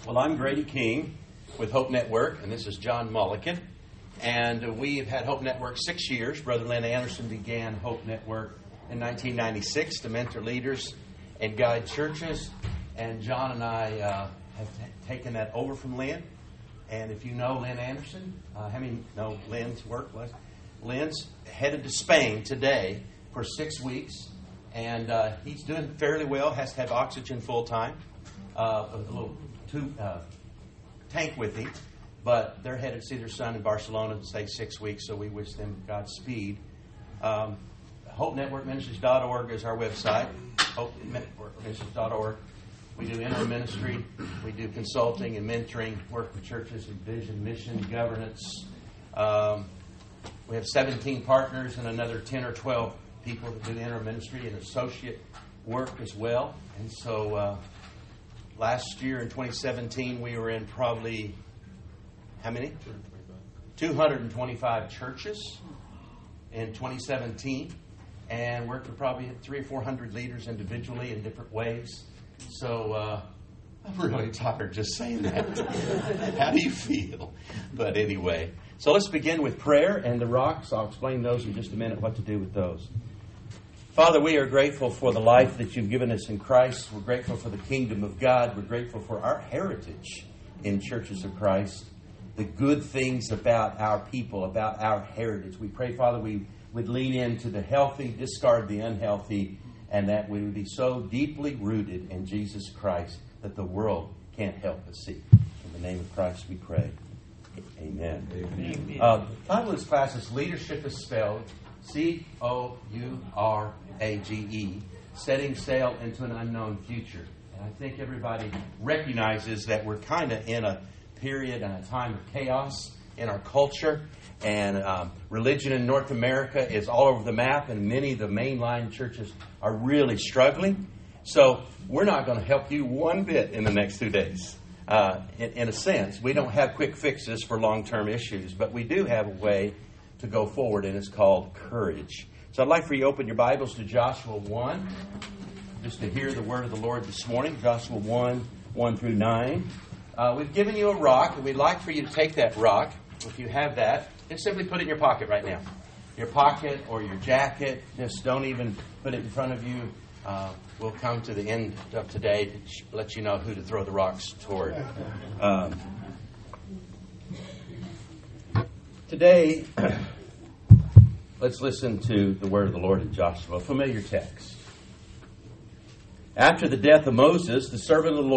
Well, I'm Grady King with Hope Network, and this is John Mulliken. And we've had Hope Network 6 years. Brother Lynn Anderson began Hope Network in 1996 to mentor leaders and guide churches. And John and I have taken that over from Lynn. And if you know Lynn Anderson, how many know Lynn's work? Lynn's headed to Spain today for 6 weeks. And he's doing fairly well, has to have oxygen full time. A little tank with him, but they're headed to see their son in Barcelona to stay 6 weeks, so we wish them Godspeed. HopeNetworkMinistries.org is our website, HopeNetworkMinistries.org. We do interim ministry, we do consulting and mentoring, work with churches in vision, mission, governance. We have 17 partners and another 10 or 12 people that do interim ministry and associate work as well. And so last year in 2017, we were in probably, how many? 225 churches in 2017, and worked with probably 300 or 400 leaders individually in different ways. So I'm really tired just saying that. How do you feel? But anyway, so let's begin with prayer and the rocks. I'll explain those in just a minute, what to do with those. Father, we are grateful for the life that you've given us in Christ. We're grateful for the kingdom of God. We're grateful for our heritage in churches of Christ, the good things about our people, about our heritage. We pray, Father, we would lean into the healthy, discard the unhealthy, and that we would be so deeply rooted in Jesus Christ that the world can't help but see. In the name of Christ we pray. Amen. Amen. The title of this class is Leadership is Spelled Courage, setting sail into an unknown future. And I think everybody recognizes that we're kind of in a period and a time of chaos in our culture. And religion in North America is all over the map, and many of the mainline churches are really struggling. So we're not going to help you one bit in the next 2 days. In a sense, we don't have quick fixes for long-term issues, but we do have a way to go forward, and it's called courage. So I'd like for you to open your Bibles to Joshua 1, just to hear the word of the Lord this morning. Joshua 1, 1 through 9. We've given you a rock, and we'd like for you to take that rock, if you have that, and simply put it in your pocket right now. Your pocket or your jacket. Just don't even put it in front of you. We'll come to the end of today to let you know who to throw the rocks toward. Today, let's listen to the word of the Lord in Joshua, a familiar text. After the death of Moses, the servant of the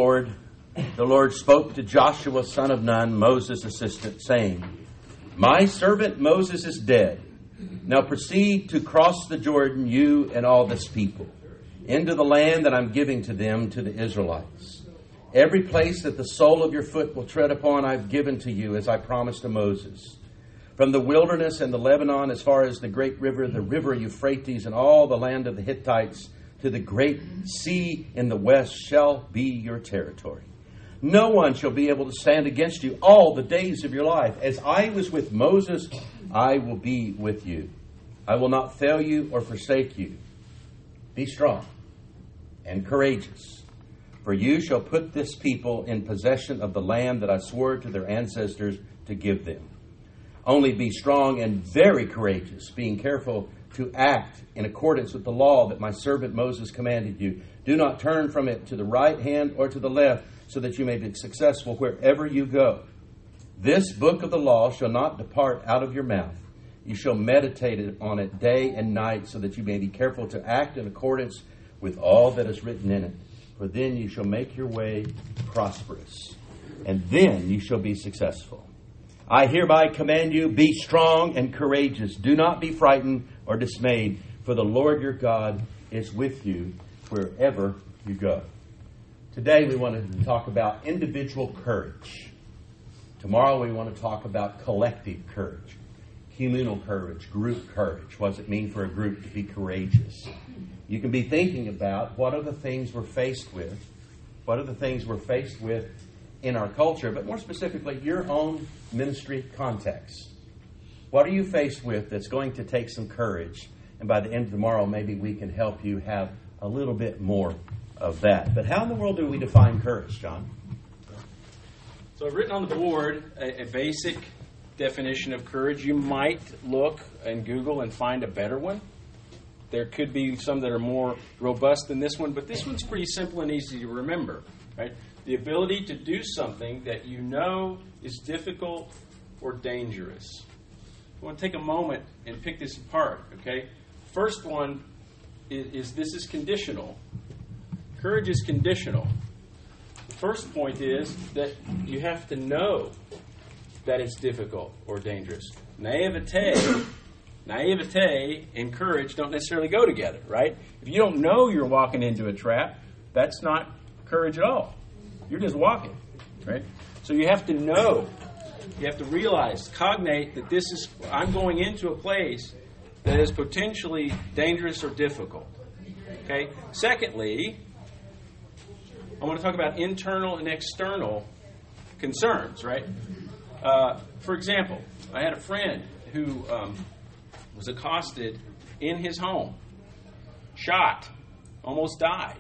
Lord spoke to Joshua, son of Nun, Moses' assistant, saying, "My servant Moses is dead. Now proceed to cross the Jordan, you and all this people, into the land that I'm giving to them, to the Israelites. Every place that the sole of your foot will tread upon, I've given to you, as I promised to Moses. From the wilderness and the Lebanon, as far as the great river, the river Euphrates, and all the land of the Hittites, to the great sea in the west shall be your territory. No one shall be able to stand against you all the days of your life. As I was with Moses, I will be with you. I will not fail you or forsake you. Be strong and courageous, for you shall put this people in possession of the land that I swore to their ancestors to give them. Only be strong and very courageous, being careful to act in accordance with the law that my servant Moses commanded you. Do not turn from it to the right hand or to the left, so that you may be successful wherever you go. This book of the law shall not depart out of your mouth. You shall meditate on it day and night, so that you may be careful to act in accordance with all that is written in it. For then you shall make your way prosperous, and then you shall be successful. I hereby command you, be strong and courageous. Do not be frightened or dismayed, for the Lord your God is with you wherever you go." Today we want to talk about individual courage. Tomorrow we want to talk about collective courage, communal courage, group courage. What does it mean for a group to be courageous? You can be thinking about what are the things we're faced with. What are the things we're faced with in our culture, but more specifically, your own ministry context. What are you faced with that's going to take some courage? And by the end of tomorrow, maybe we can help you have a little bit more of that. But how in the world do we define courage, John? So I've written on the board a basic definition of courage. You might look and Google and find a better one. There could be some that are more robust than this one, but this one's pretty simple and easy to remember, right? The ability to do something that you know is difficult or dangerous. I want to take a moment and pick this apart, okay? First one is this is conditional. Courage is conditional. The first point is that you have to know that it's difficult or dangerous. Naivete and courage don't necessarily go together, right? If you don't know you're walking into a trap, that's not courage at all. You're just walking, right? So you have to know. You have to realize, cognate that I'm going into a place that is potentially dangerous or difficult. Okay? Secondly, I want to talk about internal and external concerns, right? For example, I had a friend who was accosted in his home, shot, almost died.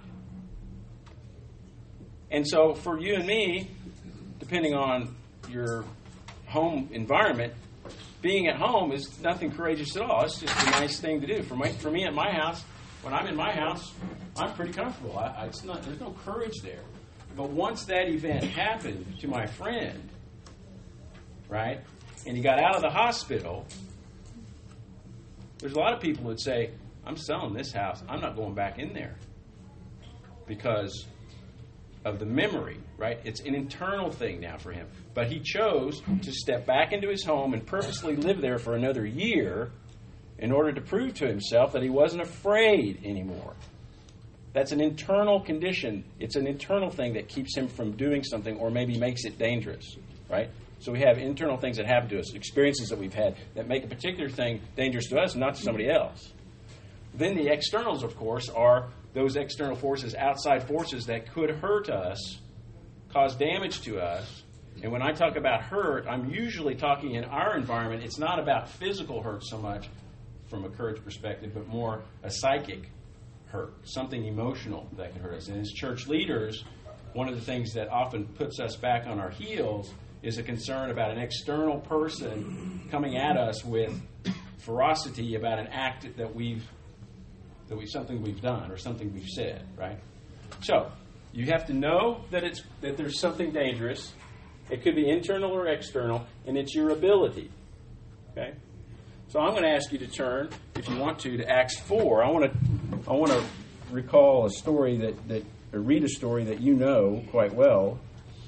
And so for you and me, depending on your home environment, being at home is nothing courageous at all. It's just a nice thing to do. For me at my house, when I'm in my house, I'm pretty comfortable. There's no courage there. But once that event happened to my friend, right, and he got out of the hospital, there's a lot of people who would say, I'm selling this house. I'm not going back in there because of the memory, right? It's an internal thing now for him. But he chose to step back into his home and purposely live there for another year in order to prove to himself that he wasn't afraid anymore. That's an internal condition. It's an internal thing that keeps him from doing something or maybe makes it dangerous, right? So we have internal things that happen to us, experiences that we've had that make a particular thing dangerous to us, not to somebody else. Then the externals, of course, are those external forces, outside forces that could hurt us, cause damage to us. And when I talk about hurt, I'm usually talking in our environment. It's not about physical hurt so much from a courage perspective, but more a psychic hurt, something emotional that can hurt us. And as church leaders, one of the things that often puts us back on our heels is a concern about an external person coming at us with ferocity about an act that something we've done or something we've said, right? So you have to know that there's something dangerous. It could be internal or external, and it's your ability. Okay? So I'm going to ask you to turn, if you want to Acts 4. I want to recall a story or read a story that you know quite well.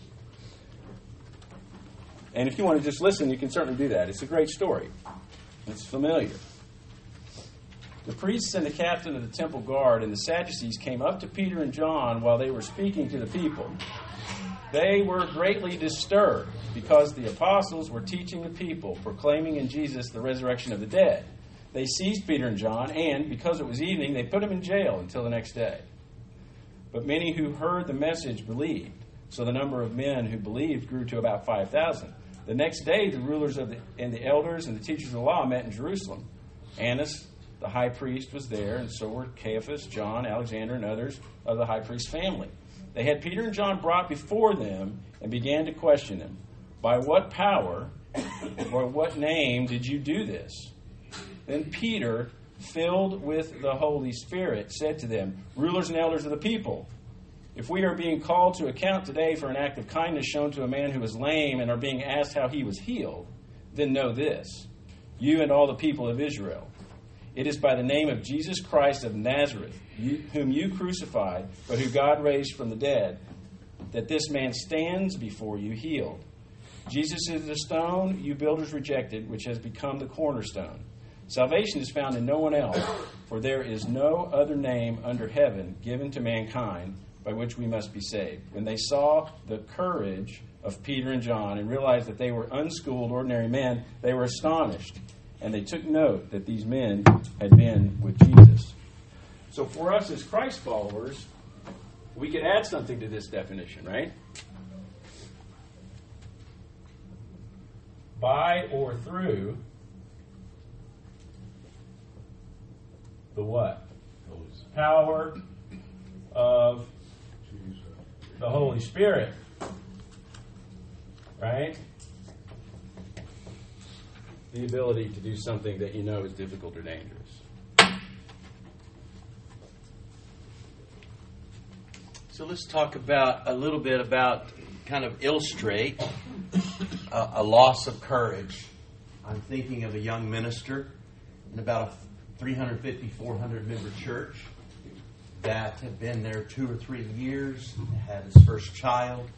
And if you want to just listen, you can certainly do that. It's a great story. It's familiar. The priests and the captain of the temple guard and the Sadducees came up to Peter and John while they were speaking to the people. They were greatly disturbed because the apostles were teaching the people, proclaiming in Jesus the resurrection of the dead. They seized Peter and John, and because it was evening, they put them in jail until the next day. But many who heard the message believed. So the number of men who believed grew to about 5,000. The next day, the rulers and the elders and the teachers of the law met in Jerusalem. Annas, the high priest, was there, and so were Caiaphas, John, Alexander, and others of the high priest's family. They had Peter and John brought before them and began to question them. By what power or what name did you do this? Then Peter, filled with the Holy Spirit, said to them, rulers and elders of the people, if we are being called to account today for an act of kindness shown to a man who is lame and are being asked how he was healed, then know this, you and all the people of Israel. It is by the name of Jesus Christ of Nazareth, whom you crucified, but who God raised from the dead, that this man stands before you healed. Jesus is the stone you builders rejected, which has become the cornerstone. Salvation is found in no one else, for there is no other name under heaven given to mankind by which we must be saved. When they saw the courage of Peter and John and realized that they were unschooled, ordinary men, they were astonished. And they took note that these men had been with Jesus. So for us as Christ followers, we could add something to this definition, right? By or through the what? Power of the Holy Spirit. right? The ability to do something that you know is difficult or dangerous. So let's talk a little bit about, kind of illustrate a loss of courage. I'm thinking of a young minister in about a 350, 400 member church that had been there 2 or 3 years, had his first child.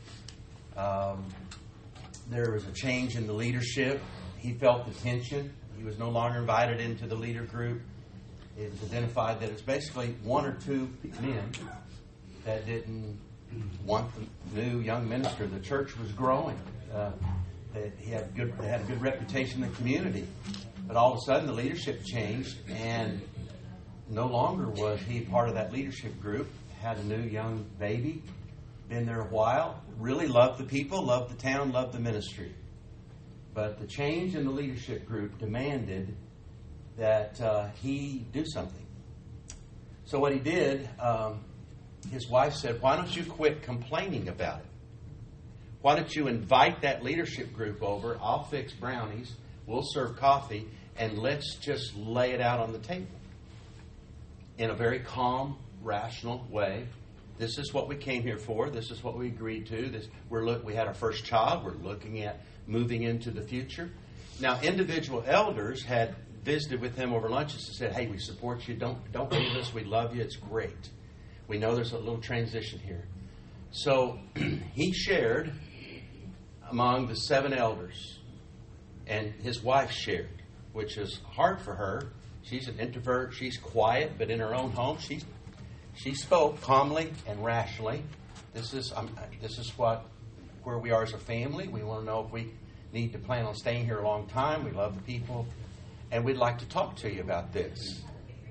There was a change in the leadership. He felt the tension. He was no longer invited into the leader group. It was identified that it's basically 1 or 2 men that didn't want the new young minister. The church was growing. They had a good reputation in the community. But all of a sudden the leadership changed, and no longer was he part of that leadership group. Had a new young baby, been there a while, really loved the people, loved the town, loved the ministry. But the change in the leadership group demanded that he do something. So what he did, his wife said, "Why don't you quit complaining about it? Why don't you invite that leadership group over? I'll fix brownies, we'll serve coffee, and let's just lay it out on the table." In a very calm, rational way. This is what we came here for. This is what we agreed to. We had our first child. We're looking at moving into the future. Now, individual elders had visited with him over lunches and said, "Hey, we support you. Don't leave us. We love you. It's great. We know there's a little transition here." So he shared among the 7 elders, and his wife shared, which is hard for her. She's an introvert. She's quiet, but in her own home, she spoke calmly and rationally. This is where we are as a family. We want to know if we need to plan on staying here a long time. We love the people, and we'd like to talk to you about this.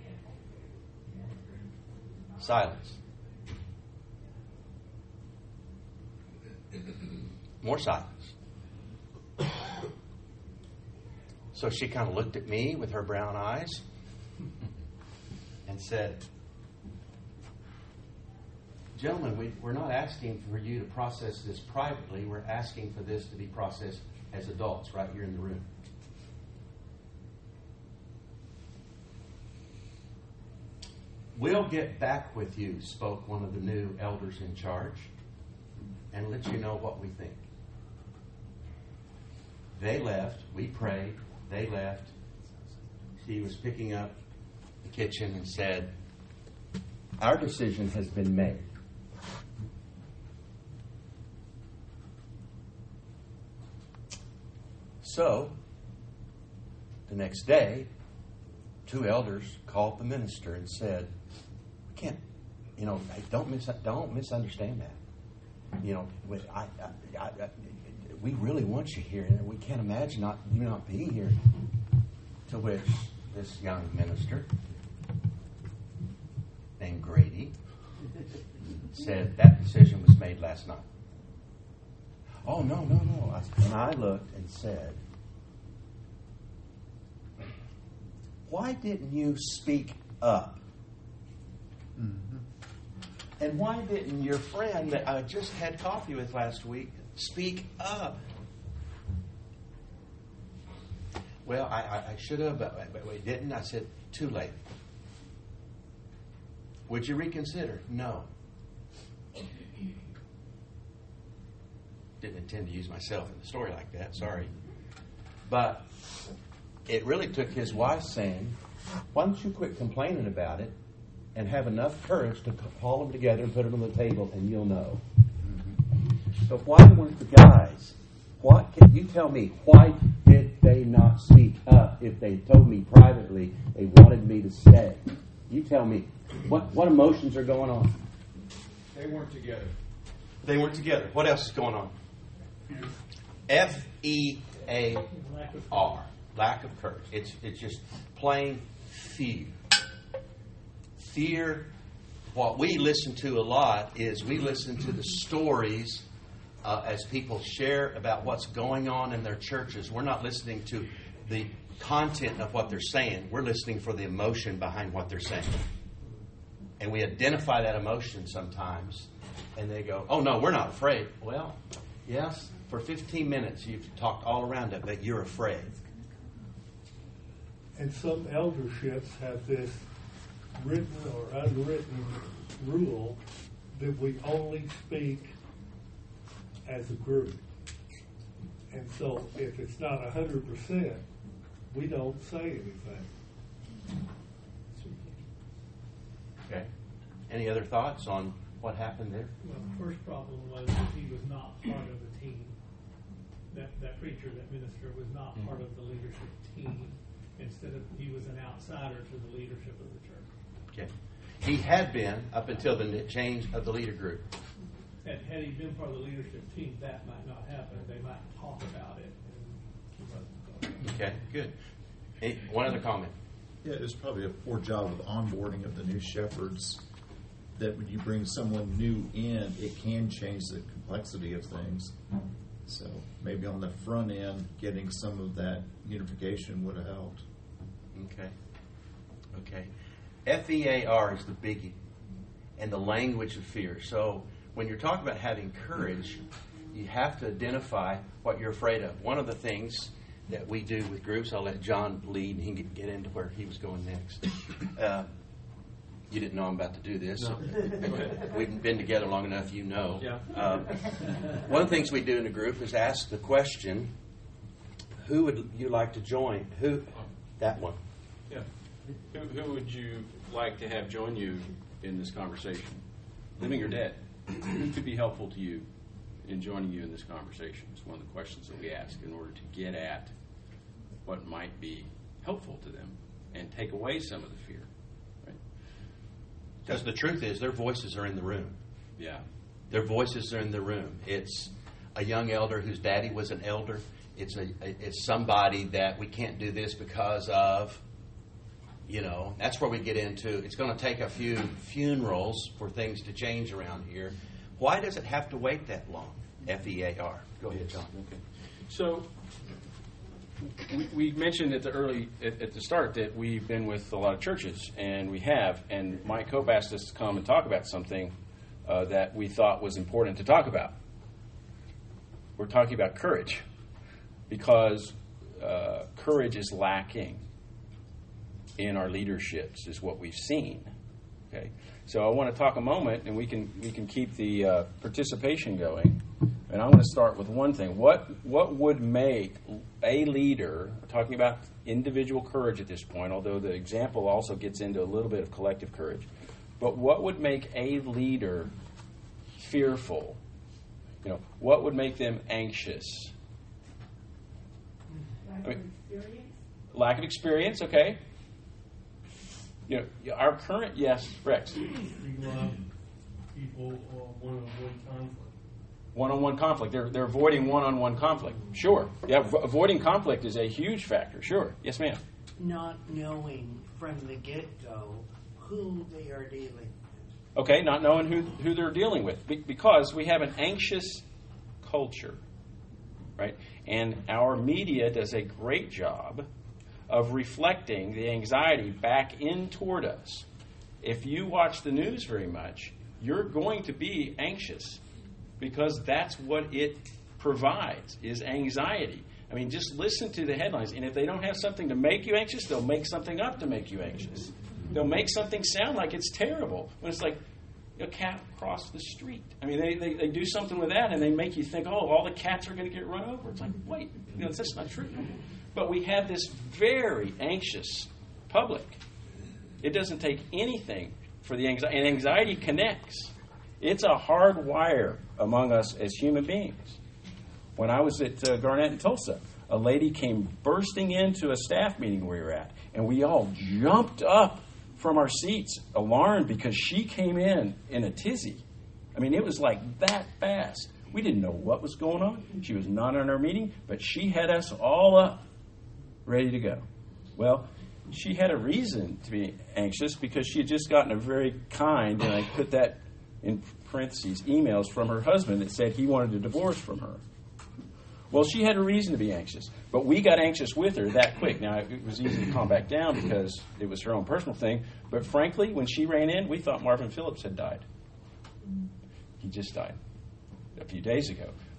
Silence. More silence. So she kind of looked at me with her brown eyes and said, "Gentlemen, we're not asking for you to process this privately. We're asking for this to be processed as adults right here in the room." "We'll get back with you," spoke one of the new elders in charge, "and let you know what we think." They left. We prayed. They left. She was picking up the kitchen and said, "Our decision has been made. So, the next day, 2 elders called the minister and said, "We can't, hey, don't misunderstand that. We really want you here, and we can't imagine you not being here." To which this young minister, named Grady, said, "That decision was made last night." "Oh, no. And I looked and said, "Why didn't you speak up? Mm-hmm. And why didn't your friend that I just had coffee with last week speak up?" "Well, I should have, but we didn't." I said, "Too late." "Would you reconsider?" "No." Didn't intend to use myself in the story like that, sorry. But it really took his wife saying, "Why don't you quit complaining about it and have enough courage to call them together and put them on the table, and you'll know." But why weren't the guys? Can you tell me, why did they not speak up if they told me privately they wanted me to stay? You tell me, what emotions are going on? They weren't together. They weren't together. What else is going on? Fear. Lack of courage. It's just plain fear. Fear. What we listen to a lot is we listen to the stories as people share about what's going on in their churches. We're not listening to the content of what they're saying. We're listening for the emotion behind what they're saying. And we identify that emotion sometimes, and they go, "Oh, no, we're not afraid." Well, yes, for 15 minutes you've talked all around it, but you're afraid. And some elderships have this written or unwritten rule that we only speak as a group. And so if it's not 100%, we don't say anything. Okay. Any other thoughts on what happened there? Well, the first problem was that he was not part of the team. That preacher, that minister, was not part of the leadership team. Instead of, he was an outsider to the leadership of the church. Okay. He had been up until the change of the leader group. Had he been part of the leadership team, that might not happen. They might talk about it. And he wasn't. Okay, good. One other comment. Yeah, it's probably a poor job of onboarding of the new shepherds, that when you bring someone new in, it can change the complexity of things. So maybe on the front end, getting some of that unification would have helped. Okay. FEAR is the biggie, and the language of fear. So when you're talking about having courage, you have to identify what you're afraid of. One of the things that we do with groups, I'll let John lead, and he can get into where he was going next. You didn't know I'm about to do this. No. We've been together long enough, you know. Yeah. One of the things we do in a group is ask the question, who would you like to join? Who? That one. Yeah. Who would you like to have join you in this conversation? Living or dead? Who could be helpful to you in joining you in this conversation? It's one of the questions that we ask in order to get at what might be helpful to them and take away some of the fear. Because the truth is, their voices are in the room. Yeah. Their voices are in the room. It's a young elder whose daddy was an elder. It's somebody that we can't do this because of, that's where we get into, it's going to take a few funerals for things to change around here. Why does it have to wait that long? FEAR. Go ahead, John. Okay. So we mentioned at the start that we've been with a lot of churches, and we have. And Mike Cope asked us to come and talk about something that we thought was important to talk about. We're talking about courage, because courage is lacking in our leaderships, is what we've seen. Okay, so I want to talk a moment, and we can keep the participation going. And I'm going to start with one thing. What would make a leader, we're talking about individual courage at this point, although the example also gets into a little bit of collective courage, but what would make a leader fearful? What would make them anxious? Lack of experience, okay. Our current, yes, Rex. People one-on-one conflict. One-on-one conflict. They're avoiding one-on-one conflict. Sure. Yeah, avoiding conflict is a huge factor. Sure. Yes, ma'am. Not knowing from the get-go who they are dealing with. Okay, not knowing who they're dealing with. Because we have an anxious culture, right? And our media does a great job of reflecting the anxiety back in toward us. If you watch the news very much, you're going to be anxious, because that's what it provides, is anxiety. I mean, just listen to the headlines, and if they don't have something to make you anxious, they'll make something up to make you anxious. They'll make something sound like it's terrible, when it's like a cat crossed the street. I mean, they do something with that, and they make you think, all the cats are going to get run over. It's like, wait, that's not true. But we have this very anxious public. It doesn't take anything for the anxiety, and anxiety connects. It's a hard wire among us as human beings. When I was at Garnett in Tulsa, a lady came bursting into a staff meeting we were at, and we all jumped up from our seats, alarmed, because she came in a tizzy. I mean, it was like that fast. We didn't know what was going on. She was not in our meeting, but she had us all up, ready to go. Well, she had a reason to be anxious, because she had just gotten a very kind, and I put that in parentheses, emails from her husband that said he wanted a divorce from her. Well, she had a reason to be anxious, but we got anxious with her that quick. Now, it was easy to calm back down because it was her own personal thing, but frankly, when she ran in, we thought Marvin Phillips had died. He just died a few days ago.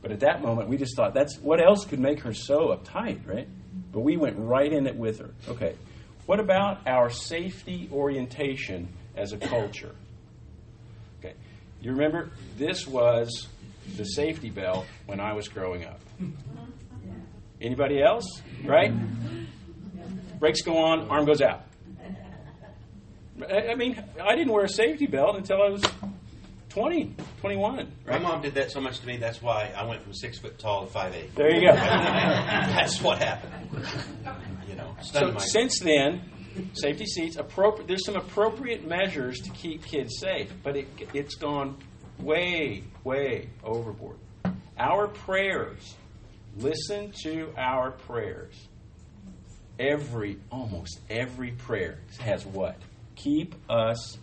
But at that moment, we just thought, that's what else could make her so uptight, right? But we went right in it with her. Okay. What about our safety orientation as a culture? Okay. You remember, this was the safety belt when I was growing up. Anybody else? Right? Brakes go on, arm goes out. I mean, I didn't wear a safety belt until I was 20, 21. Right? My mom did that so much to me, that's why I went from 6 foot tall to 5'8". There you go. That's what happened. You know, So since then, safety seats, there's some appropriate measures to keep kids safe, but it's gone way, way overboard. Our prayers, listen to our prayers. Almost every prayer has what? Keep us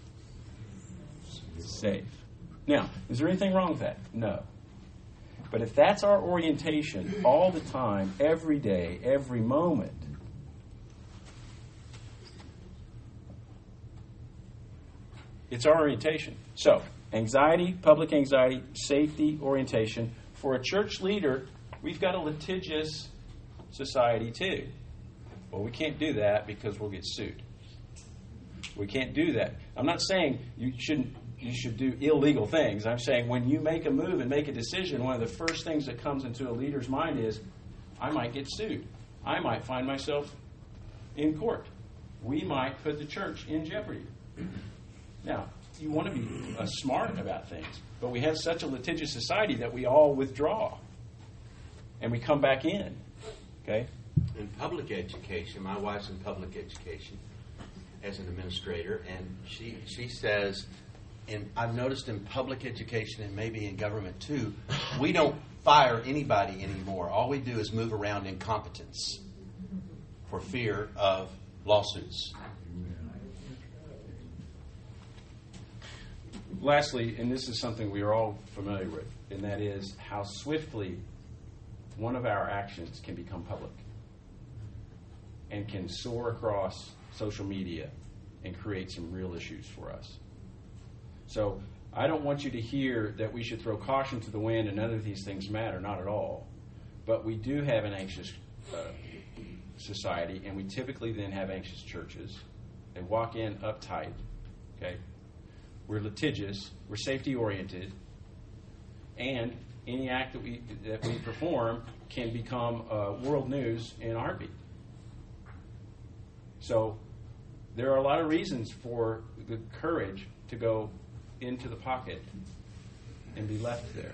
safe. Now, is there anything wrong with that? No. But if that's our orientation all the time, every day, every moment, it's our orientation. So, anxiety, public anxiety, safety, orientation. For a church leader, we've got a litigious society too. Well, we can't do that because we'll get sued. We can't do that. I'm not saying you should do illegal things. I'm saying when you make a move and make a decision, one of the first things that comes into a leader's mind is, I might get sued. I might find myself in court. We might put the church in jeopardy. Now, you want to be smart about things, but we have such a litigious society that we all withdraw and we come back in. Okay? In public education, my wife's in public education as an administrator, and she says, and I've noticed in public education and maybe in government too, we don't fire anybody anymore. All we do is move around incompetence for fear of lawsuits. Lastly, and this is something we are all familiar with, and that is how swiftly one of our actions can become public and can soar across social media and create some real issues for us. So I don't want you to hear that we should throw caution to the wind and none of these things matter, not at all. But we do have an anxious society, and we typically then have anxious churches. They walk in uptight, okay? We're litigious, we're safety-oriented, and any act that we perform can become world news in a heartbeat. So there are a lot of reasons for the courage to go into the pocket and be left there.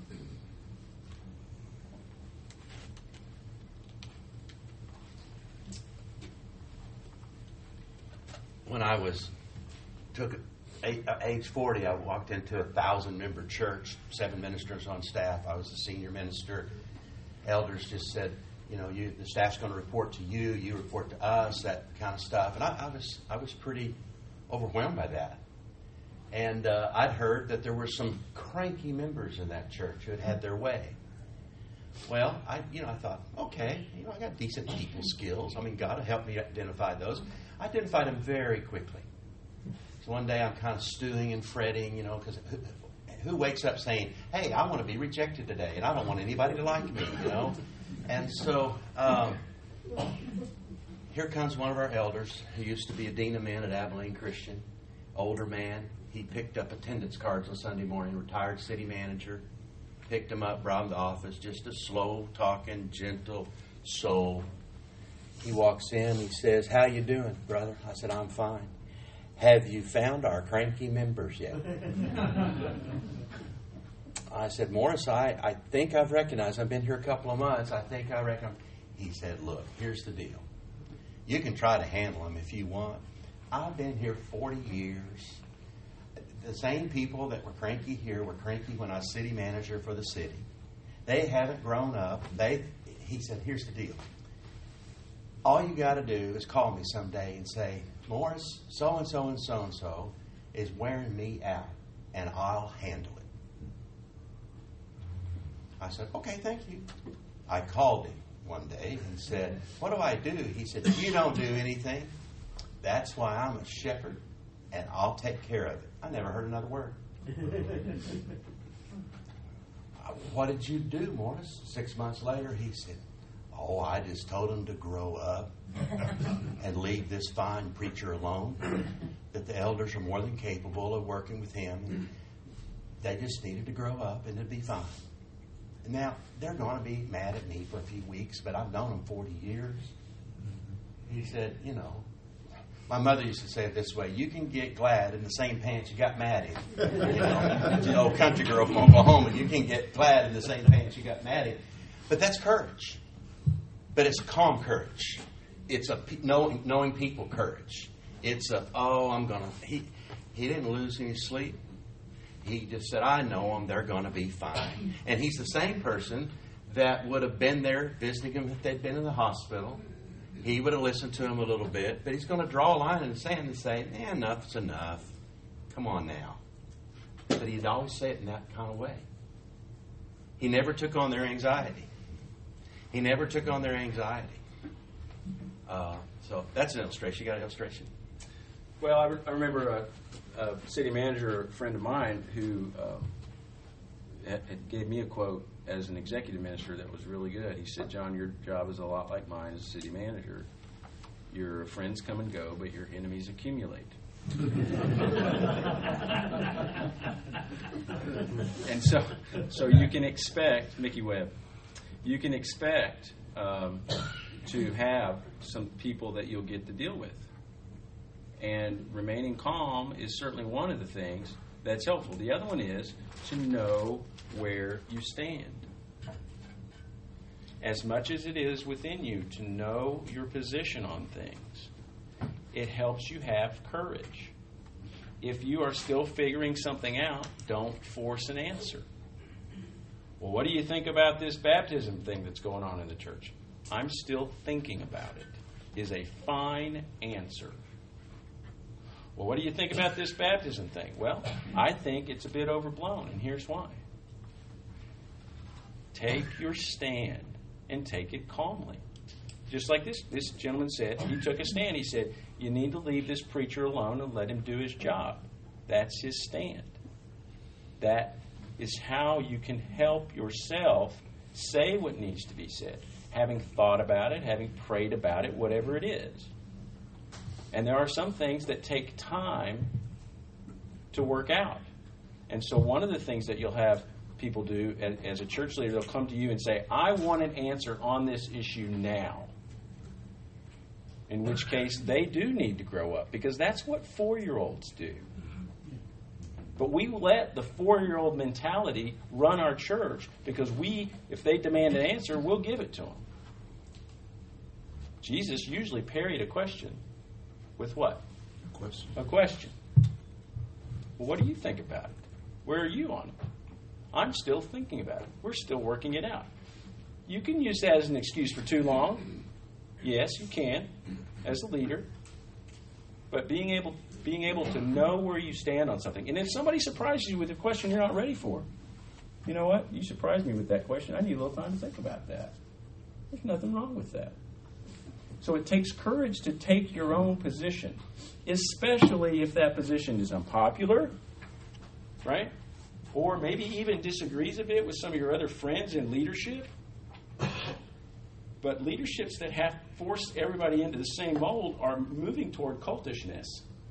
When I took age 40, I walked into a 1,000-member church, 7 ministers on staff. I was the senior minister. Elders just said, the staff's going to report to you, you report to us, that kind of stuff. And I was pretty overwhelmed by that. And I'd heard that there were some cranky members in that church who had had their way. Well, I thought, okay, I got decent people skills. I mean, God will help me identify those. I identified them very quickly. So one day I'm kind of stewing and fretting, because who wakes up saying, hey, I want to be rejected today, and I don't want anybody to like me, And so here comes one of our elders who used to be a dean of men at Abilene Christian, older man. He picked up attendance cards on Sunday morning, retired city manager, picked them up, brought them to the office, just a slow-talking, gentle soul. He walks in, he says, how you doing, brother? I said, I'm fine. Have you found our cranky members yet? I said, Morris, I think I've recognized. I've been here a couple of months. I think I reckon. He said, look, here's the deal. You can try to handle them if you want. I've been here 40 years. The same people that were cranky here were cranky when I was city manager for the city. They haven't grown up. He said, here's the deal. All you got to do is call me someday and say, Morris, so-and-so and so-and-so is wearing me out, and I'll handle it. I said, okay, thank you. I called him one day and said, what do I do? He said, you don't do anything. That's why I'm a shepherd, and I'll take care of it. I never heard another word. what did you do, Morris? 6 months later, he said, oh, I just told him to grow up and leave this fine preacher alone, that the elders are more than capable of working with him. And they just needed to grow up and it'd be fine. Now, they're going to be mad at me for a few weeks, but I've known them 40 years. He said, you know, my mother used to say it this way, you can get glad in the same pants you got mad in. You know, she's an old country girl from Oklahoma. You can get glad in the same pants you got mad in. But that's courage. But it's a calm courage. It's a knowing people courage. It's a, he didn't lose any sleep. He just said, I know them. They're going to be fine. And he's the same person that would have been there visiting them if they'd been in the hospital. He would have listened to him a little bit. But he's going to draw a line in the sand and say, enough's enough. Come on now. But he'd always say it in that kind of way. He never took on their anxiety. So that's an illustration. You got an illustration? Well, I remember a city manager, a friend of mine, who gave me a quote as an executive minister that was really good. He said, John, your job is a lot like mine as a city manager. Your friends come and go, but your enemies accumulate. And so you can expect, Mickey Webb, you can expect to have some people that you'll get to deal with. And remaining calm is certainly one of the things that's helpful. The other one is to know where you stand. As much as it is within you to know your position on things, it helps you have courage. If you are still figuring something out, don't force an answer. Well, what do you think about this baptism thing that's going on in the church? I'm still thinking about it, is a fine answer. Well, what do you think about this baptism thing? Well, I think it's a bit overblown, and here's why. Take your stand and take it calmly. Just like this gentleman said, he took a stand. He said, you need to leave this preacher alone and let him do his job. That's his stand. That is how you can help yourself say what needs to be said, having thought about it, having prayed about it, whatever it is. And there are some things that take time to work out. And so one of the things that you'll have people do as a church leader, they'll come to you and say, I want an answer on this issue now. In which case, they do need to grow up, because that's what 4-year-olds do. But we let the 4-year-old mentality run our church, because if they demand an answer, we'll give it to them. Jesus usually parried a question with what? A question. Well, what do you think about it? Where are you on it? I'm still thinking about it. We're still working it out. You can use that as an excuse for too long. Yes, you can, as a leader. But being able to know where you stand on something. And if somebody surprises you with a question you're not ready for, you know what? You surprised me with that question. I need a little time to think about that. There's nothing wrong with that. So it takes courage to take your own position, especially if that position is unpopular, right? Or maybe even disagrees a bit with some of your other friends in leadership. But leaderships that have forced everybody into the same mold are moving toward cultishness.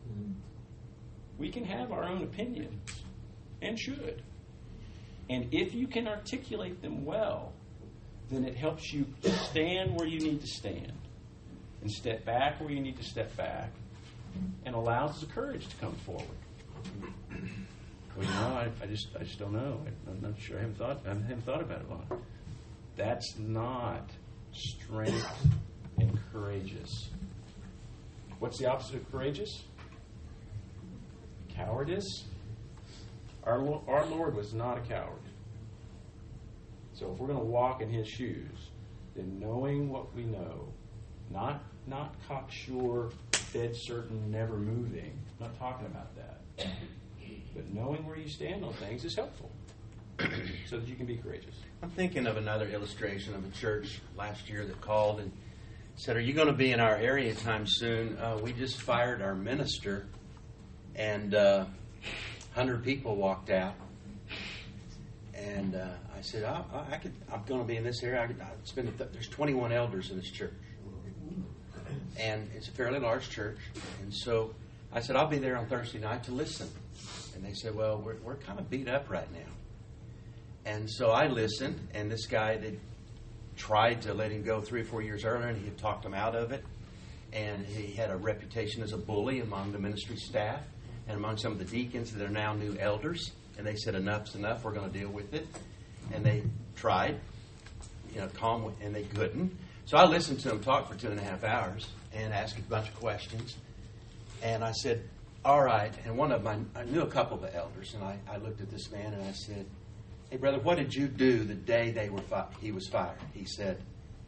We can have our own opinions, and should. And if you can articulate them well, then it helps you stand where you need to stand and step back where you need to step back, and allows the courage to come forward. Well, you know, I just don't know. I'm not sure. I haven't thought about it long. That's not strength and courageous. What's the opposite of courageous? Cowardice. Our Lord was not a coward. So if we're going to walk in His shoes, then knowing what we know, not cocksure, dead certain, never moving. I'm not talking about that. But knowing where you stand on things is helpful, so that you can be courageous. I'm thinking of another illustration of a church last year that called and said, are you going to be in our area time soon? We just fired our minister, and 100 people walked out. And I said, I'm going to be in this area. There's 21 elders in this church. And it's a fairly large church. And so I said, I'll be there on Thursday night to listen. And they said, well, we're kind of beat up right now. And so I listened, and this guy, they tried to let him go 3 or 4 years earlier, and he had talked him out of it. And he had a reputation as a bully among the ministry staff and among some of the deacons that are now new elders. And they said, enough's enough, we're going to deal with it. And they tried, calm, and they couldn't. So I listened to him talk for 2.5 hours and asked a bunch of questions. And I said, all right. And one of them, I knew a couple of the elders, and I looked at this man and I said, hey, brother, what did you do the day he was fired? He said,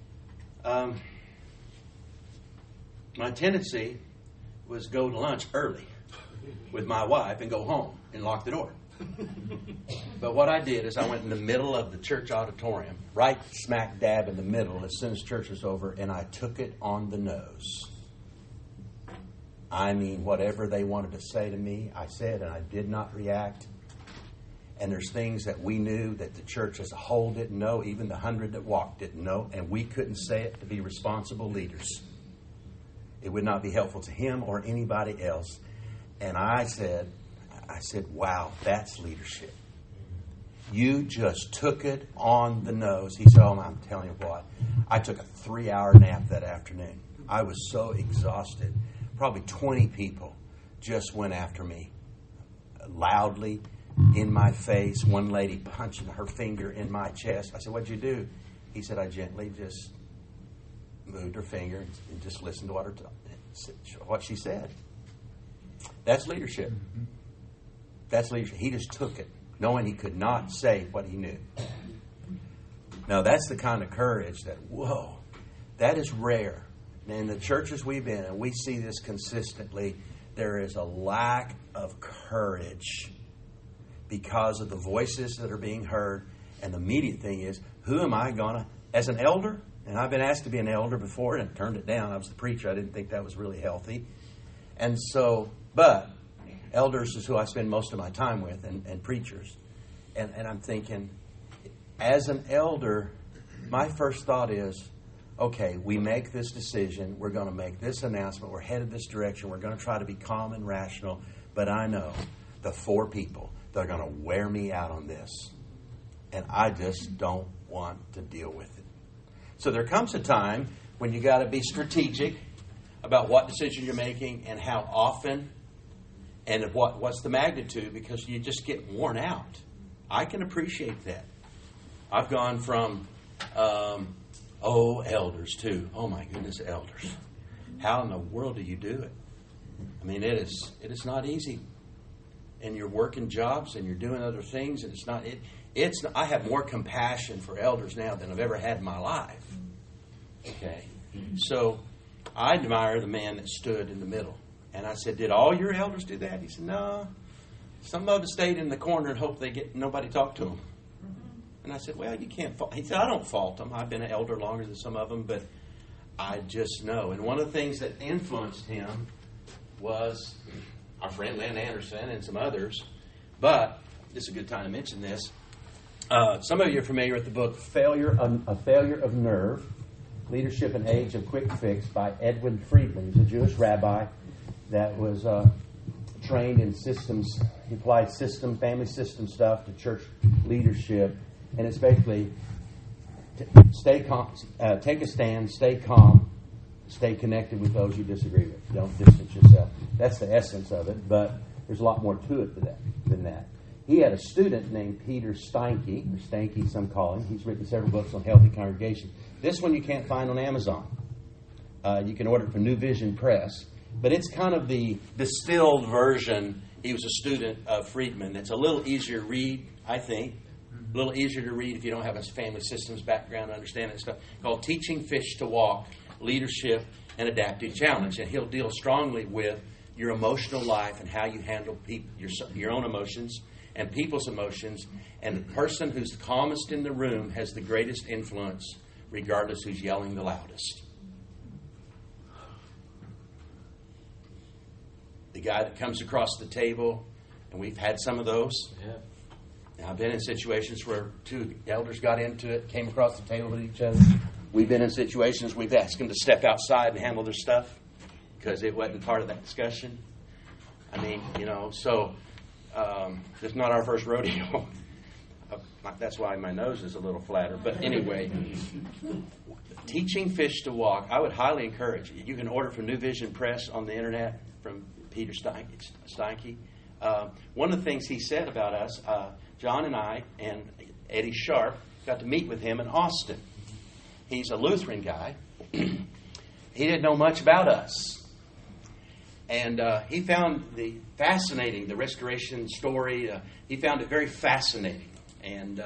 my tendency was go to lunch early with my wife and go home and lock the door. But what I did is I went in the middle of the church auditorium, right smack dab in the middle as soon as church was over, and I took it on the nose. I mean, whatever they wanted to say to me, I said, and I did not react. And there's things that we knew that the church as a whole didn't know, even the 100 that walked didn't know, and we couldn't say it to be responsible leaders. It would not be helpful to him or anybody else. And I said, wow, that's leadership. You just took it on the nose. He said, I'm telling you what, I took a 3-hour nap that afternoon. I was so exhausted. Probably 20 people just went after me loudly in my face. One lady punching her finger in my chest. I said, what'd you do? He said, I gently just moved her finger and just listened to what she said. That's leadership. That's leadership. He just took it, knowing he could not say what he knew. Now, that's the kind of courage that, whoa, that is rare. In the churches we've been, and we see this consistently, there is a lack of courage because of the voices that are being heard. And the immediate thing is, who am I going to, as an elder? And I've been asked to be an elder before and turned it down. I was the preacher. I didn't think that was really healthy. And so, but elders is who I spend most of my time with, and preachers. And I'm thinking, as an elder, my first thought is, okay, we make this decision. We're going to make this announcement. We're headed this direction. We're going to try to be calm and rational. But I know the 4 people that are going to wear me out on this. And I just don't want to deal with it. So there comes a time when you got to be strategic about what decision you're making and how often and what's the magnitude, because you just get worn out. I can appreciate that. I've gone from elders too. Oh my goodness, elders. How in the world do you do it? I mean, it is not easy. And you're working jobs and you're doing other things, and I have more compassion for elders now than I've ever had in my life. Okay. So I admire the man that stood in the middle. And I said, did all your elders do that? He said, no. Some of them stayed in the corner and hoped nobody talked to them. And I said, well, you can't fault. He said, I don't fault them. I've been an elder longer than some of them, but I just know. And one of the things that influenced him was our friend Lynn Anderson and some others. But this is a good time to mention this. Some of you are familiar with the book A Failure of Nerve, Leadership and Age of Quick Fix by Edwin Friedman. He's a Jewish rabbi that was trained in systems. He applied family system stuff to church leadership. And it's basically stay calm, take a stand, stay calm, stay connected with those you disagree with. Don't distance yourself. That's the essence of it, but there's a lot more to it than that. He had a student named Peter Steinke, or Stanky, some call him. He's written several books on healthy congregation. This one you can't find on Amazon. You can order it from New Vision Press. But it's kind of the distilled version. He was a student of Friedman. It's a little easier to read, I think. A little easier to read if you don't have a family systems background to understand that stuff. Called Teaching Fish to Walk, Leadership and Adaptive Challenge. And he'll deal strongly with your emotional life and how you handle your own emotions and people's emotions. And the person who's the calmest in the room has the greatest influence, regardless who's yelling the loudest. The guy that comes across the table, and we've had some of those. Yeah. Now, I've been in situations where two elders got into it, came across the table with each other. We've been in situations we've asked them to step outside and handle their stuff because it wasn't part of that discussion. I mean, so it's not our first rodeo. That's why my nose is a little flatter. But anyway, teaching fish to walk, I would highly encourage. You can order from New Vision Press on the internet from Peter Steinke. One of the things he said about us, John and I and Eddie Sharp got to meet with him in Austin. He's a Lutheran guy. He didn't know much about us. And he found the restoration story. He found it very fascinating. And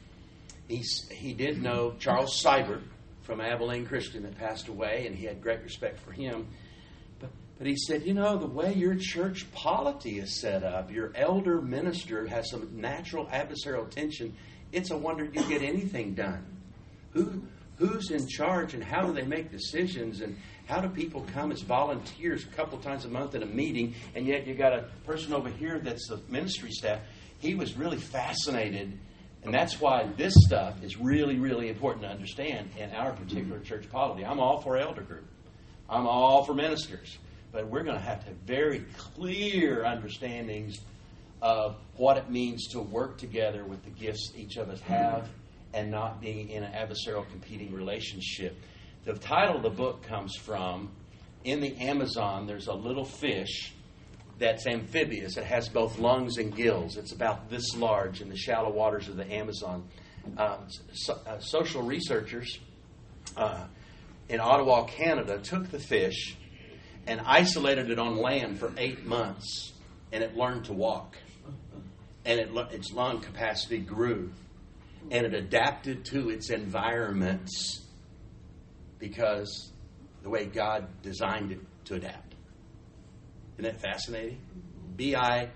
he did know Charles Seibert from Abilene Christian that passed away, and he had great respect for him. But he said, the way your church polity is set up, your elder minister has some natural adversarial tension. It's a wonder you get anything done. Who's in charge, and how do they make decisions, and how do people come as volunteers a couple times a month at a meeting, and yet you got a person over here that's the ministry staff. He was really fascinated, and that's why this stuff is really, really important to understand in our particular church polity. I'm all for elder group. I'm all for ministers. But we're going to have very clear understandings of what it means to work together with the gifts each of us have and not being in an adversarial competing relationship. The title of the book comes from, in the Amazon, there's a little fish that's amphibious. It has both lungs and gills. It's about this large in the shallow waters of the Amazon. Social researchers in Ottawa, Canada, took the fish and isolated it on land for 8 months, and it learned to walk. And its lung capacity grew. And it adapted to its environments because the way God designed it to adapt. Isn't that fascinating? Bichir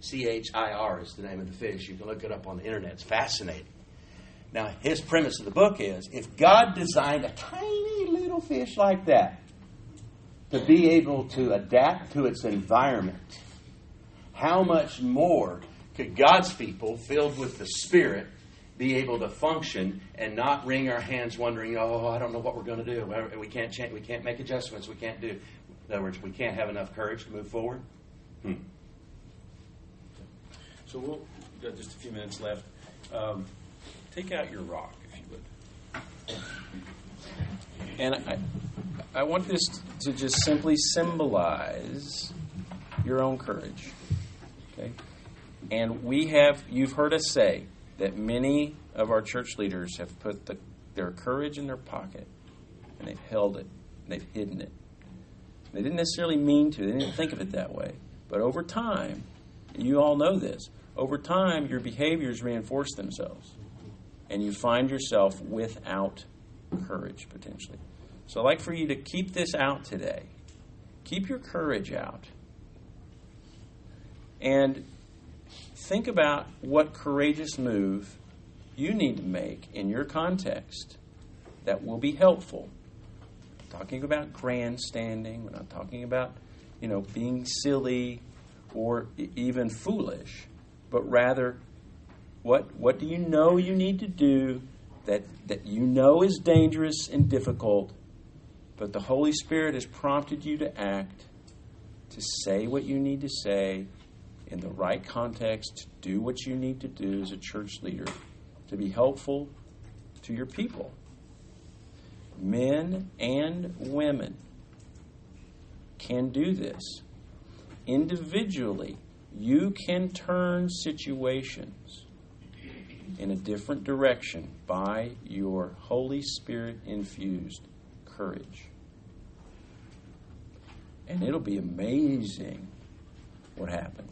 is the name of the fish. You can look it up on the internet. It's fascinating. Now, his premise of the book is, if God designed a tiny little fish like that to be able to adapt to its environment, how much more could God's people, filled with the Spirit, be able to function and not wring our hands wondering, I don't know what we're going to do. We can't change, we can't make adjustments. We can't do. In other words, we can't have enough courage to move forward. So we've got just a few minutes left. Take out your rock, if you would. And I want this to just simply symbolize your own courage. Okay? And you've heard us say that many of our church leaders have put their courage in their pocket, and they've held it, and they've hidden it. They didn't necessarily mean to. They didn't think of it that way. But over time, you all know this, over time your behaviors reinforce themselves, and you find yourself without courage, potentially. So I'd like for you to keep this out today. Keep your courage out. And think about what courageous move you need to make in your context that will be helpful. We're not talking about grandstanding. We're not talking about, being silly or even foolish. But rather, what do you know you need to do that you know is dangerous and difficult, but the Holy Spirit has prompted you to act, to say what you need to say, in the right context, to do what you need to do as a church leader, to be helpful to your people. Men and women can do this. Individually, you can turn situations in a different direction by your Holy Spirit-infused courage. And it'll be amazing what happens.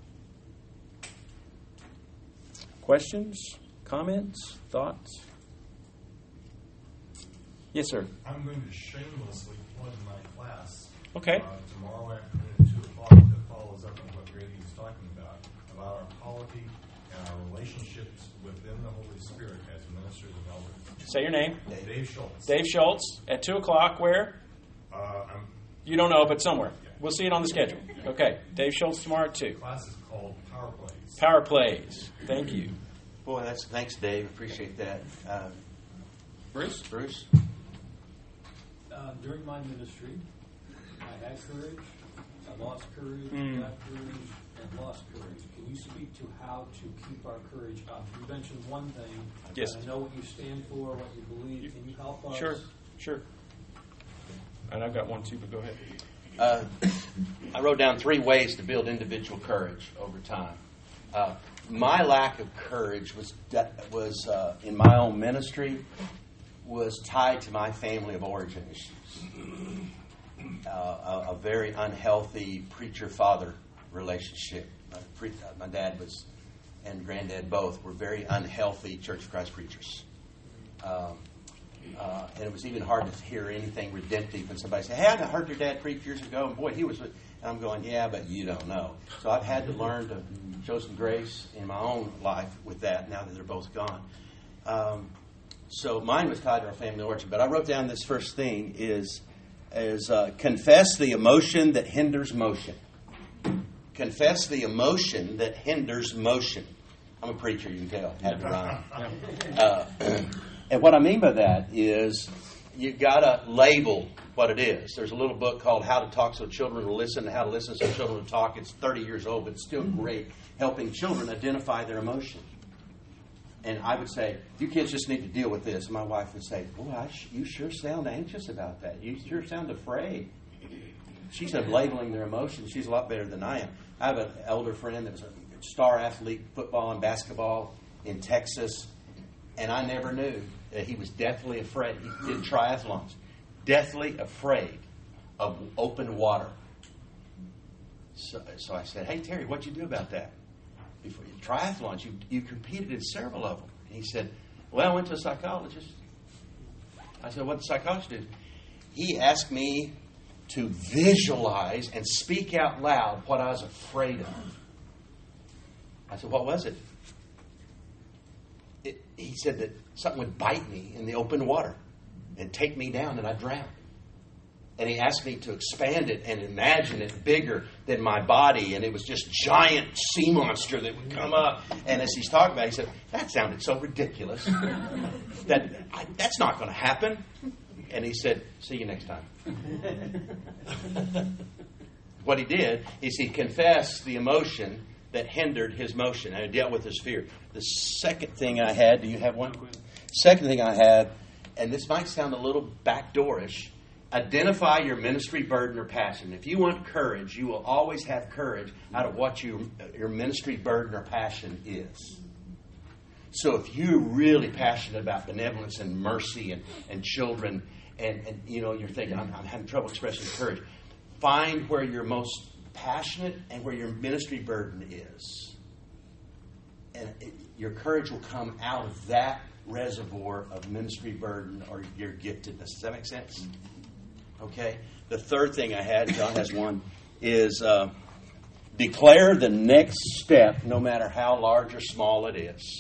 Questions? Comments? Thoughts? Yes, sir. I'm going to shamelessly plug my class. Okay. Tomorrow afternoon at 2 o'clock that follows up on what Grady was talking about our polity and our relationships within the Holy Spirit as ministers and elders. Say your name. Dave Schultz. Dave Schultz at 2 o'clock. Where? You don't know, but somewhere. Yeah. We'll see it on the schedule. Okay. Dave Schultz tomorrow at 2. The class is called Power Plays. Power Plays. Thank you. Boy, thanks, Dave. Appreciate that. Bruce? During my ministry, I had courage, I lost courage, got courage, and lost courage. Can you speak to how to keep our courage up? You mentioned one thing. Yes. I know what you stand for, what you believe. Can you help us? Sure. And I've got one too, but go ahead. I wrote down 3 ways to build individual courage over time. My lack of courage was in my own ministry was tied to my family of origin issues. A very unhealthy preacher-father relationship. My dad and granddad both were very unhealthy Church of Christ preachers. And it was even hard to hear anything redemptive when somebody said, "Hey, I heard your dad preach years ago, and boy, he was..." And I'm going, "Yeah, but you don't know." So I've had to learn to show some grace in my own life with that now that they're both gone. So mine was tied to our family origin. But I wrote down this first thing is confess the emotion that hinders motion. Confess the emotion that hinders motion. I'm a preacher, you can tell. Had to rhyme. And what I mean by that is you got to label what it is. There's a little book called How to Talk So Children Will Listen and How to Listen So Children Will Talk. It's 30 years old, but it's still great helping children identify their emotion. And I would say, you kids just need to deal with this. And my wife would say, "Boy, you sure sound anxious about that. You sure sound afraid." She said labeling their emotions. She's a lot better than I am. I have an elder friend that was a star athlete, football and basketball in Texas. And I never knew that he was deathly afraid. He did triathlons. Deathly afraid of open water. So I said, "Hey, Terry, what'd you do about that? Before triathlons, you competed in several of them." And he said, "Well, I went to a psychologist." I said, "What did the psychologist do?" He asked me to visualize and speak out loud what I was afraid of. I said, "What was it?" He said that something would bite me in the open water and take me down and I'd drown. And he asked me to expand it and imagine it bigger than my body. And it was just giant sea monster that would come up. And as he's talking about it, he said, "That sounded so ridiculous. That's not going to happen." And he said, "See you next time." What he did is he confessed the emotion that hindered his motion, and he dealt with his fear. The second thing I had, do you have one? Second thing I had, and this might sound a little backdoorish, identify your ministry burden or passion. If you want courage, you will always have courage out of what your ministry burden or passion is. So if you're really passionate about benevolence and mercy and children, and you're thinking, I'm having trouble expressing courage, find where you're most passionate and where your ministry burden is. And your courage will come out of that reservoir of ministry burden or your giftedness. Does that make sense? Okay. The third thing I had, John has one, is declare the next step, no matter how large or small it is.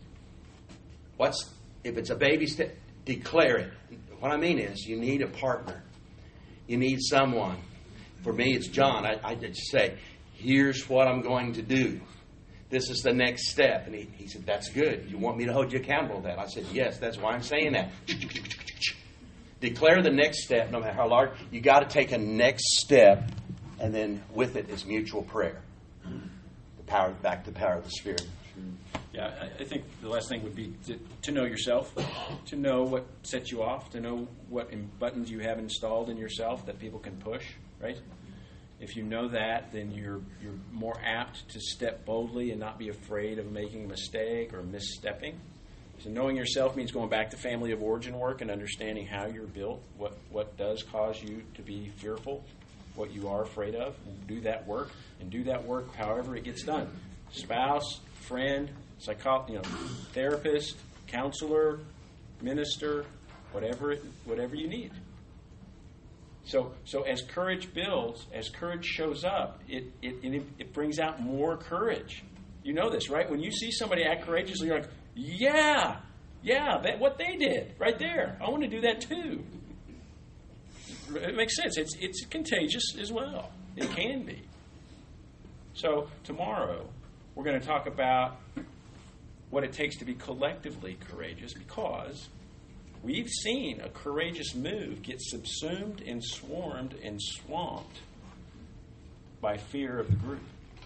If it's a baby step, declare it. What I mean is, you need a partner. You need someone. For me, it's John. I just say, "Here's what I'm going to do. This is the next step." And he said, "That's good. You want me to hold you accountable to that?" I said, "Yes, that's why I'm saying that." Declare the next step, no matter how large. You got to take a next step, and then with it is mutual prayer. The power of the Spirit. Yeah, I think the last thing would be to know yourself, to know what sets you off, to know what buttons you have installed in yourself that people can push, right? If you know that, then you're more apt to step boldly and not be afraid of making a mistake or misstepping. So knowing yourself means going back to family of origin work and understanding how you're built, what does cause you to be fearful, what you are afraid of. Do that work, and do that work however it gets done. Spouse, friend, therapist, counselor, minister, whatever you need. So as courage builds, as courage shows up, it brings out more courage. You know this, right? When you see somebody act courageously, you're like, yeah, what they did right there. I want to do that too. It makes sense. It's contagious as well. It can be. So tomorrow we're going to talk about what it takes to be collectively courageous, because we've seen a courageous move get subsumed and swarmed and swamped by fear of the group.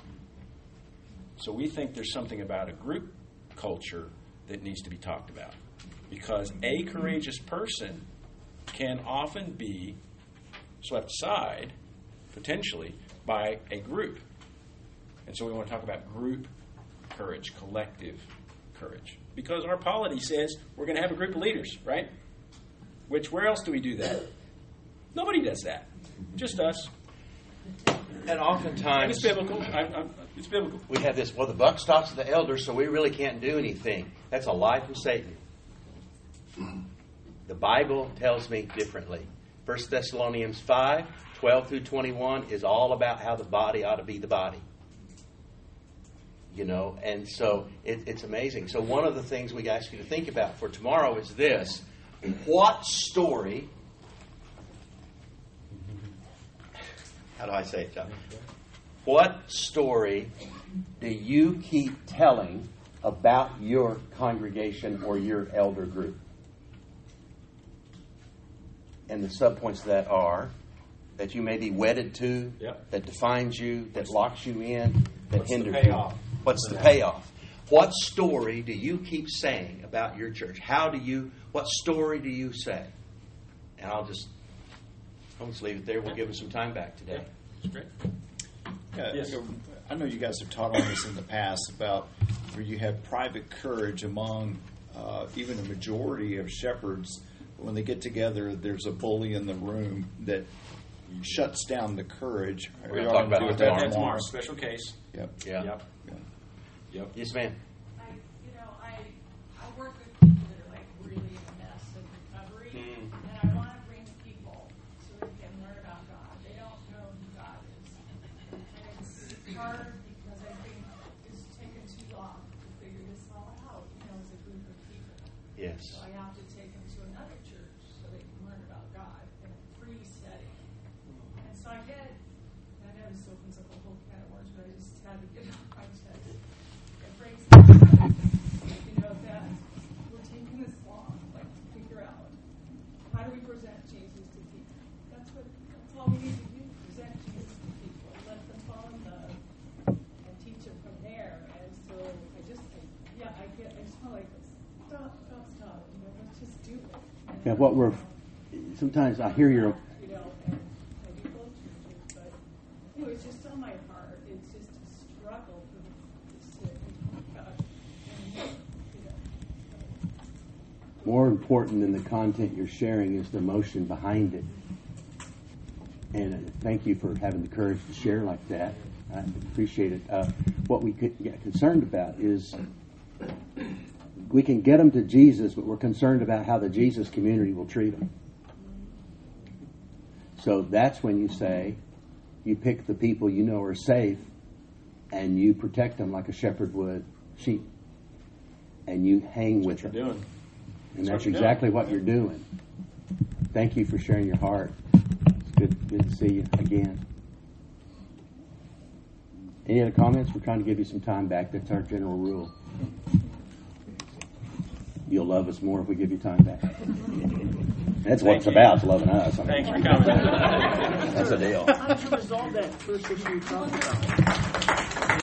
So we think there's something about a group culture that needs to be talked about, because a courageous person can often be swept aside, potentially, by a group. And so we want to talk about group courage, collective courage. Because our polity says we're going to have a group of leaders, right? Where else do we do that? Nobody does that. Just us. And oftentimes, It's biblical. It's biblical. we have this, well, the buck stops with the elders, so we really can't do anything. That's a lie from Satan. The Bible tells me differently. 1 Thessalonians 5, 12 through 21 is all about how the body ought to be the body. You know, and so it's amazing. So one of the things we ask you to think about for tomorrow is this. What story, how do I say it, John? What story do you keep telling about your congregation or your elder group? And the subpoints to that are that you may be wedded to, Yep. that defines you, that locks you in, that What's the hinders payoff? you. What's the payoff? What story do you keep saying about your church? What story do you say? And I'll just leave it there. We'll give us some time back today. It's great. Yeah, Yes. I know you guys have taught on this in the past about where you have private courage among even a majority of shepherds. When they get together, there's a bully in the room that shuts down the courage. We're going to talk about it that Tomorrow. Special case. Yep. Yeah. Yep. Yep. Yes, ma'am. I work with people that are like really in a mess of recovery, and I want to bring people so they can learn about God. They don't know who God is, and it's hard because I think it's taken too long to figure this all out. As a group of people. Yes. So I have to take them to another church so they can learn about God in a free setting. And so I know this opens up a whole can of worms, but I just had to get it off my chest. It breaks my heart, that we're taking this long, to figure out how do we present Jesus to people. That's all we need to do, present Jesus to people, let them fall in love, and teach them from there. And so I just feel like stop, let's just do it. Yeah, sometimes I hear your. And I do both churches, but it's just on my heart. It's just a struggle for the sick. More important than the content you're sharing is the emotion behind it. And thank you for having the courage to share like that. I appreciate it. What we could get concerned about is we can get them to Jesus, but we're concerned about how the Jesus community will treat them. So that's when you say you pick the people you know are safe and you protect them like a shepherd would sheep. And you hang with them. Doing. And that's exactly what you're doing. Thank you for sharing your heart. It's good to see you again. Any other comments? We're trying to give you some time back. That's our general rule. You'll love us more if we give you time back. That's what it's about, is loving us. Thanks for coming. That's a deal. How did you resolve that first issue you talked about?